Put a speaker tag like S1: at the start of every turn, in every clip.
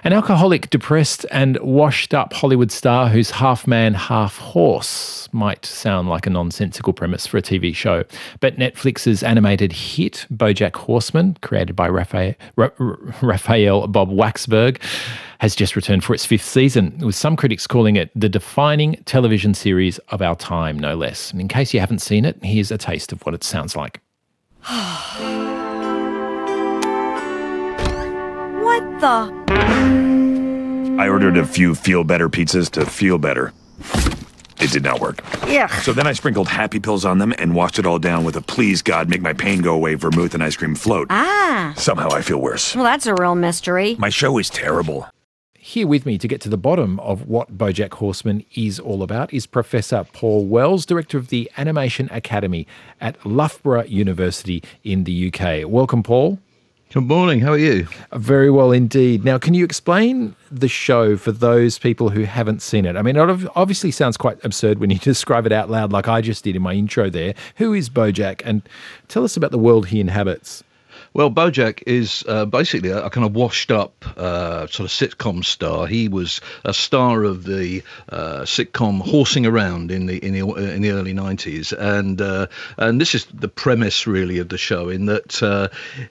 S1: An alcoholic, depressed and washed-up Hollywood star who's half man, half horse might sound like a nonsensical premise for a TV show. But Netflix's animated hit, BoJack Horseman, created by Raphael Bob Waxberg, has just returned for its 5th season, with some critics calling it the defining television series of our time, no less. In case you haven't seen it, here's a taste of what it sounds like.
S2: What the?
S3: I ordered a few feel-better pizzas to feel better. It did not work.
S2: Yeah.
S3: So then I sprinkled happy pills on them and washed it all down with a please God make my pain go away vermouth and ice cream float. Somehow I feel worse.
S2: Well, that's a real mystery.
S3: My show is terrible.
S1: Here with me to get to the bottom of what BoJack Horseman is all about is Professor Paul Wells, Director of the Animation Academy at Loughborough University in the UK. Welcome, Paul.
S4: Good morning. How are you?
S1: Very well indeed. Now, can you explain the show for those people who haven't seen it? I mean, it obviously sounds quite absurd when you describe it out loud like I just did in my intro there. Who is BoJack? And tell us about the world he inhabits.
S4: Well, BoJack is basically a kind of washed-up sort of sitcom star. He was a star of the sitcom Horsing Around in the early 90s, and this is the premise really of the show. In that,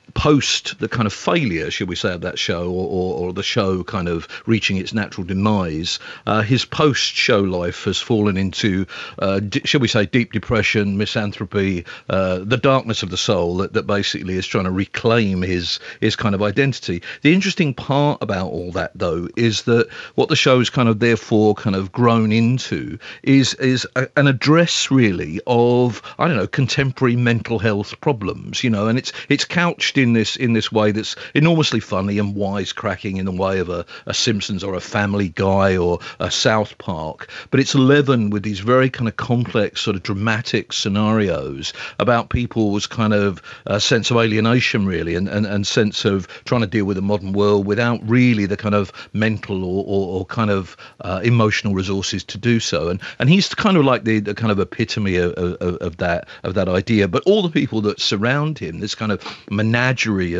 S4: post the kind of failure, should we say, of that show, or the show kind of reaching its natural demise, his post-show life has fallen into, shall we say, deep depression, misanthropy, the darkness of the soul that basically is trying to reclaim his kind of identity. The interesting part about all that, though, is that what the show's kind of therefore kind of grown into is an address really of, I don't know, contemporary mental health problems, and it's couched in this way that's enormously funny and wisecracking in the way of a Simpsons or a Family Guy or a South Park, but it's leavened with these very kind of complex sort of dramatic scenarios about people's kind of sense of alienation really, and sense of trying to deal with the modern world without really the kind of mental or kind of emotional resources to do so. And he's kind of like the kind of epitome of that idea. But all the people that surround him, this kind of menagerie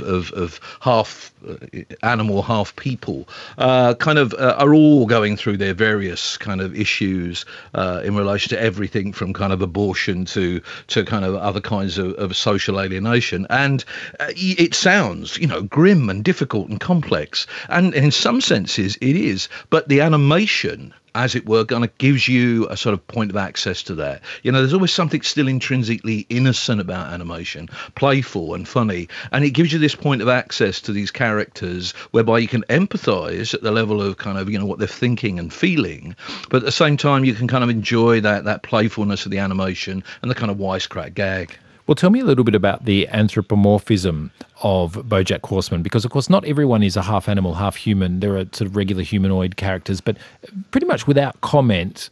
S4: of half animal, half people, kind of are all going through their various kind of issues in relation to everything from kind of abortion to kind of other kinds of social alienation. And it sounds, grim and difficult and complex. And in some senses it is. But the animation, as it were, kind of gives you a sort of point of access to that. There's always something still intrinsically innocent about animation, playful and funny, and it gives you this point of access to these characters whereby you can empathise at the level of kind of, what they're thinking and feeling, but at the same time you can kind of enjoy that playfulness of the animation and the kind of wisecrack gag.
S1: Well, tell me a little bit about the anthropomorphism of BoJack Horseman, because, of course, not everyone is a half animal, half human. There are sort of regular humanoid characters, but pretty much without comment,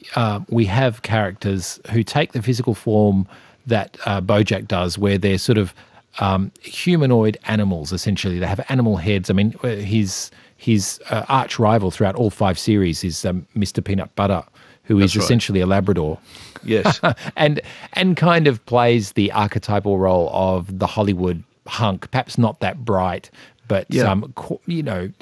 S1: we have characters who take the physical form that BoJack does, where they're sort of humanoid animals, essentially. They have animal heads. I mean, his arch rival throughout all 5 series is Mr. Peanut Butter, who is essentially a Labrador.
S4: Yes.
S1: and kind of plays the archetypal role of the Hollywood hunk, perhaps not that bright, but, reasonably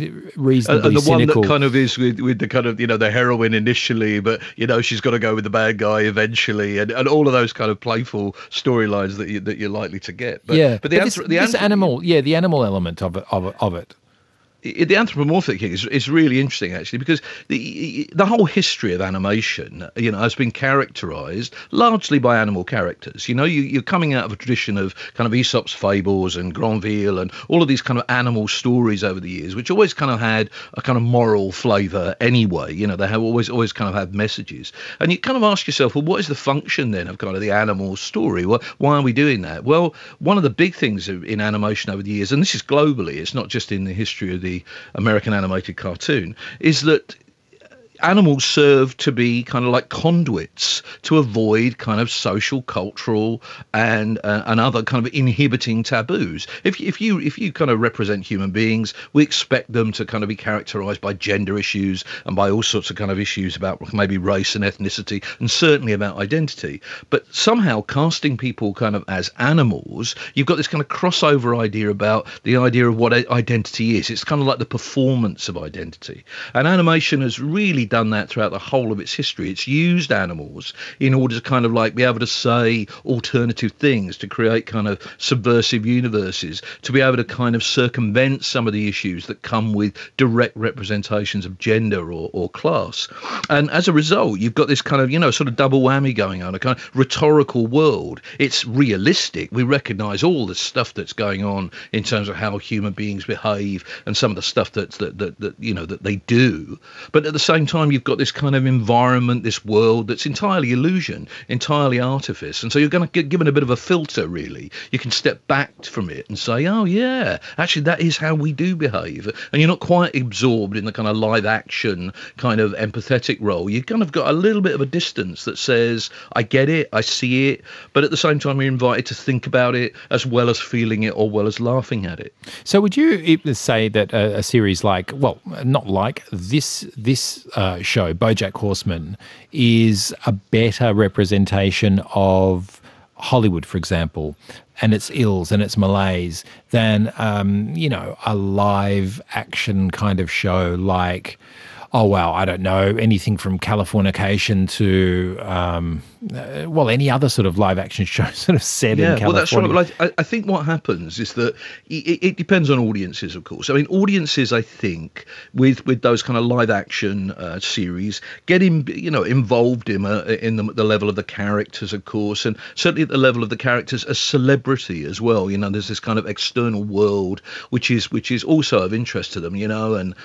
S4: the one
S1: cynical.
S4: that kind of is with the kind of, the heroine initially, but, she's got to go with the bad guy eventually, and all of those kind of playful storylines that you're likely to get. But, but the
S1: animal element of it.
S4: The anthropomorphic thing is really interesting, actually, because the whole history of animation, has been characterised largely by animal characters. You're coming out of a tradition of kind of Aesop's fables and Granville and all of these kind of animal stories over the years, which always kind of had a kind of moral flavour anyway. They have always kind of had messages. And you kind of ask yourself, well, what is the function then of kind of the animal story? Why are we doing that? Well, one of the big things in animation over the years, and this is globally, it's not just in the history of the American animated cartoon, is that animals serve to be kind of like conduits to avoid kind of social, cultural, and other kind of inhibiting taboos. If you kind of represent human beings, we expect them to kind of be characterized by gender issues and by all sorts of kind of issues about maybe race and ethnicity, and certainly about identity. But somehow casting people kind of as animals, you've got this kind of crossover idea about the idea of what identity is. It's kind of like the performance of identity. And animation has really done that throughout the whole of its history. It's used animals in order to kind of like be able to say alternative things, to create kind of subversive universes, to be able to kind of circumvent some of the issues that come with direct representations of gender or class. And as a result, you've got this kind of, sort of double whammy going on, a kind of rhetorical world. It's realistic. We recognise all the stuff that's going on in terms of how human beings behave and some of the stuff that they do. But at the same time, you've got this kind of environment, this world that's entirely illusion, entirely artifice. And so you're going to get given a bit of a filter, really. You can step back from it and say, oh, yeah, actually, that is how we do behave. And you're not quite absorbed in the kind of live action kind of empathetic role. You've kind of got a little bit of a distance that says, I get it, I see it, but at the same time, you're invited to think about it as well as feeling it or well as laughing at it.
S1: So would you say that a series like, well, not like this show, BoJack Horseman, is a better representation of Hollywood, for example, and its ills and its malaise than, a live action kind of show like, oh, wow, I don't know, anything from Californication to, any other sort of live action show sort of set in California. Well, that's
S4: right. But I think what happens is that it depends on audiences, of course. I mean, audiences, I think, with those kind of live action series, get involved in the level of the characters, of course, and certainly at the level of the characters as celebrity as well. There's this kind of external world which is also of interest to them, and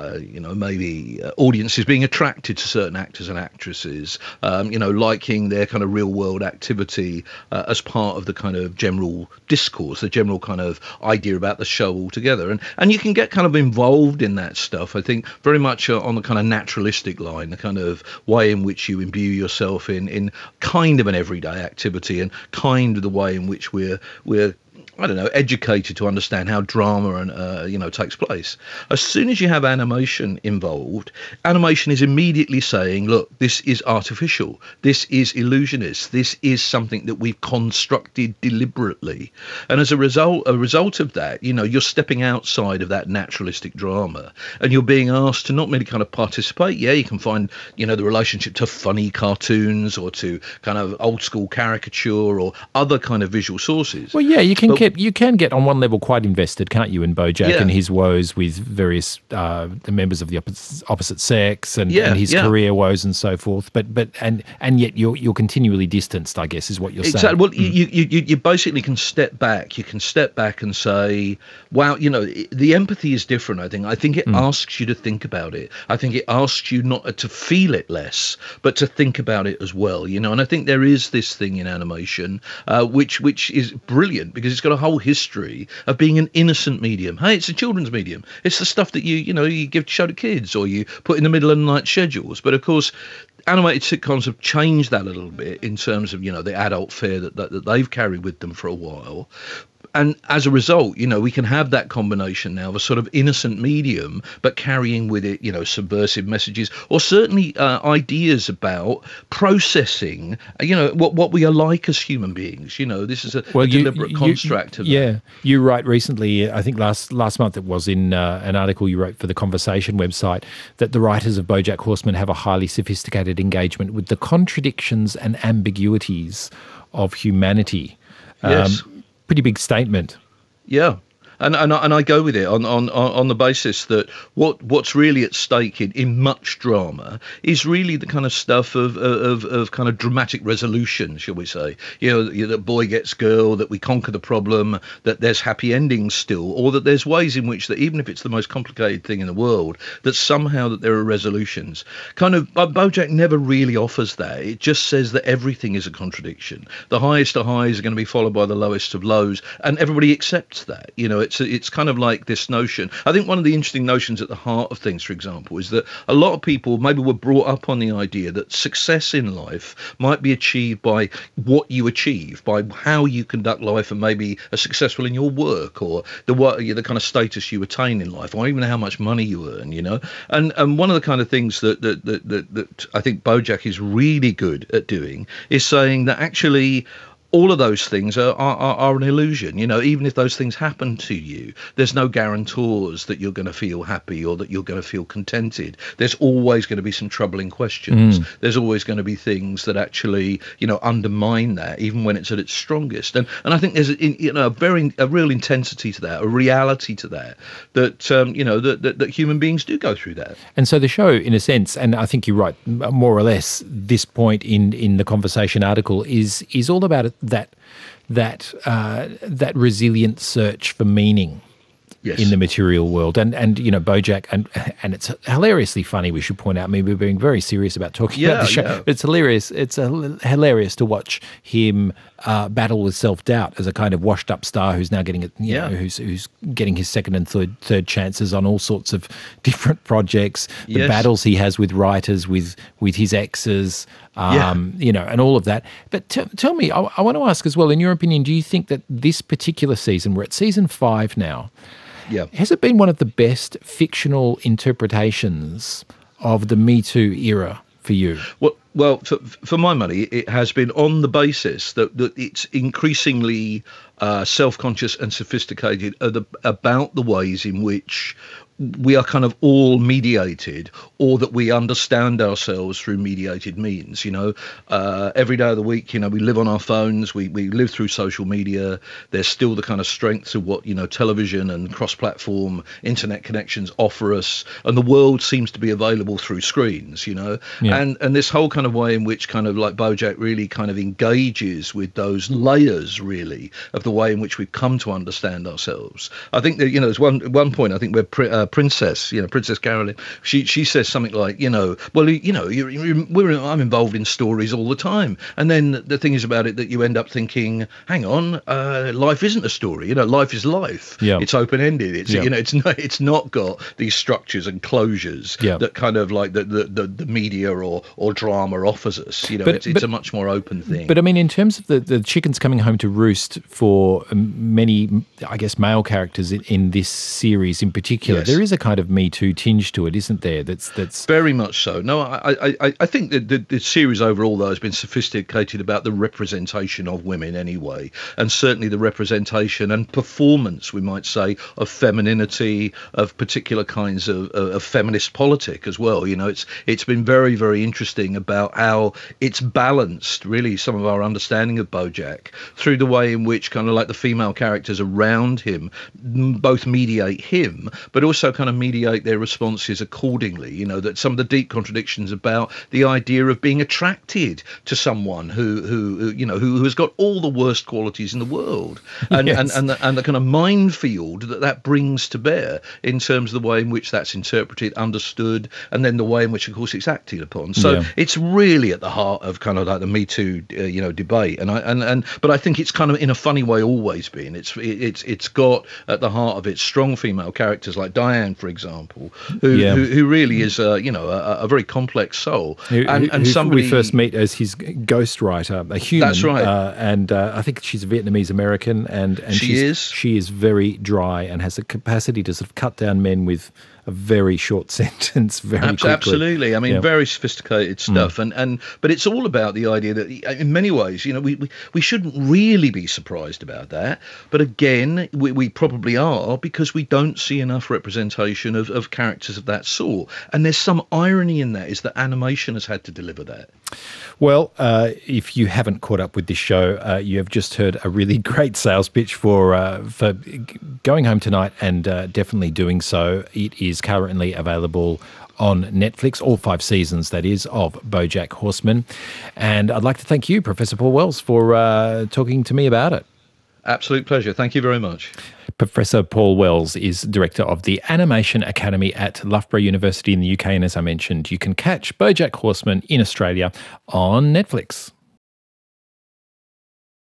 S4: maybe audiences being attracted to certain actors and actresses, liking their kind of real world activity as part of the kind of general discourse, the general kind of idea about the show altogether. And you can get kind of involved in that stuff, I think, very much on the kind of naturalistic line, the kind of way in which you imbue yourself in kind of an everyday activity and kind of the way in which we're I don't know, educated to understand how drama and takes place. As soon as you have animation involved, animation is immediately saying, look, this is artificial, this is illusionist, this is something that we've constructed deliberately. And as a result of that, you're stepping outside of that naturalistic drama, and you're being asked to not merely kind of participate. Yeah, you can find the relationship to funny cartoons or to kind of old school caricature or other kind of visual sources.
S1: Well, yeah, you can get on one level quite invested, can't you, in BoJack and his woes with various the members of the opposite sex and his career woes and so forth. But yet you're continually distanced, I guess, is what you're saying.
S4: Well, you basically can step back. You can step back and say, wow, the empathy is different. I think it asks you to think about it. I think it asks you not to feel it less, but to think about it as well. And I think there is this thing in animation which is brilliant because it's got a whole history of being an innocent medium. Hey, it's a children's medium. It's the stuff that you give to show to kids or you put in the middle of the night schedules. But of course, animated sitcoms have changed that a little bit in terms of the adult fare that they've carried with them for a while. And as a result, we can have that combination now of a sort of innocent medium, but carrying with it, subversive messages or certainly ideas about processing, what we are like as human beings. This is a deliberate construct of that.
S1: Yeah, you write recently, I think last month it was in an article you wrote for the Conversation website, that the writers of BoJack Horseman have a highly sophisticated engagement with the contradictions and ambiguities of humanity.
S4: Yes.
S1: Pretty big statement.
S4: Yeah. And I go with it on the basis that what's really at stake in much drama is really the kind of stuff of kind of dramatic resolution, shall we say? That boy gets girl, that we conquer the problem, that there's happy endings still, or that there's ways in which that even if it's the most complicated thing in the world, that somehow that there are resolutions. Kind of BoJack never really offers that. It just says that everything is a contradiction. The highest of highs are going to be followed by the lowest of lows, and everybody accepts that. it's kind of like this notion. I think one of the interesting notions at the heart of things, for example, is that a lot of people maybe were brought up on the idea that success in life might be achieved by what you achieve, by how you conduct life, and maybe are successful in your work, or the kind of status you attain in life, or even how much money you earn, you know. And one of the kind of things that I think BoJack is really good at doing is saying that actually all of those things are an illusion. You know, even if those things happen to you, there's no guarantors that you're going to feel happy or that you're going to feel contented. There's always going to be some troubling questions. There's always going to be things that actually, you know, undermine that, even when it's at its strongest. And I think there's a real intensity to that, a reality to that, that human beings do go through that.
S1: And so the show, in a sense, and I think you're right, more or less, this point in the conversation article is all about that resilient search for meaning. Yes. In the material world, and you know, BoJack, and it's hilariously funny. We should point out. I mean, we're being very serious about talking about the show. Yeah. It's hilarious. It's hilarious to watch him battle with self-doubt as a kind of washed-up star who's now getting who's getting his second and third chances on all sorts of different projects. The battles he has with writers, with his exes, you know, and all of that. But tell me, I want to ask as well. In your opinion, do you think that this particular season, we're at season 5 now? Yeah. Has it been one of the best fictional interpretations of the Me Too era for you?
S4: Well, for my money, it has been on the basis that it's increasingly self-conscious and sophisticated about the ways in which we are kind of all mediated, or that we understand ourselves through mediated means. You know, every day of the week, you know, we live on our phones, we live through social media. There's still the kind of strengths of what, you know, television and cross-platform internet connections offer us, and the world seems to be available through screens, you know. And this whole kind of way in which kind of like BoJack really kind of engages with those layers, really, of the way in which we've come to understand ourselves. I think that, you know, there's one point I think where Princess Carolyn, she says something like, you know, well, you know, I'm involved in stories all the time, and then the thing is about it that you end up thinking, hang on, life isn't a story, you know, life is life. It's open-ended. It's you know, it's not got these structures and closures that kind of like the media or drama offers us. You know, it's a much more open thing.
S1: But I mean, in terms of the chickens coming home to roost for many, I guess, male characters in this series in particular, there is a kind of Me Too tinge to it, isn't there? That's
S4: very much so. No, I think that the series overall, though, has been sophisticated about the representation of women anyway, and certainly the representation and performance, we might say, of femininity, of particular kinds of feminist politic as well. You know, it's been very, very interesting about how it's balanced, really, some of our understanding of BoJack through the way in which kind of like the female characters around him both mediate him, but also kind of mediate their responses accordingly. You know, that some of the deep contradictions about the idea of being attracted to someone who has got all the worst qualities in the world, and the kind of minefield that brings to bear in terms of the way in which that's interpreted, understood, and then the way in which, of course, it's acted upon. So it's really at the heart of kind of like the Me Too, debate. But I think it's kind of in a funny way always been. It's got at the heart of it strong female characters like Diane, for example, who really is a very complex soul, and somebody
S1: we first meet as his ghostwriter, a human.
S4: That's right.
S1: And I think she's a Vietnamese American, and she is very dry and has a capacity to sort of cut down men with a very short sentence very quickly.
S4: Absolutely. I mean, very sophisticated stuff. But it's all about the idea that in many ways, you know, we shouldn't really be surprised about that. But again, we probably are, because we don't see enough representation of characters of that sort. And there's some irony in that, is that animation has had to deliver that.
S1: Well, if you haven't caught up with this show, you have just heard a really great sales pitch for going home tonight, and definitely doing so. It is currently available on Netflix, all 5 seasons, that is, of BoJack Horseman. And I'd like to thank you, Professor Paul Wells, for talking to me about it.
S4: Absolute pleasure. Thank you very much.
S1: Professor Paul Wells is director of the Animation Academy at Loughborough University in the UK. And as I mentioned, you can catch BoJack Horseman in Australia on Netflix.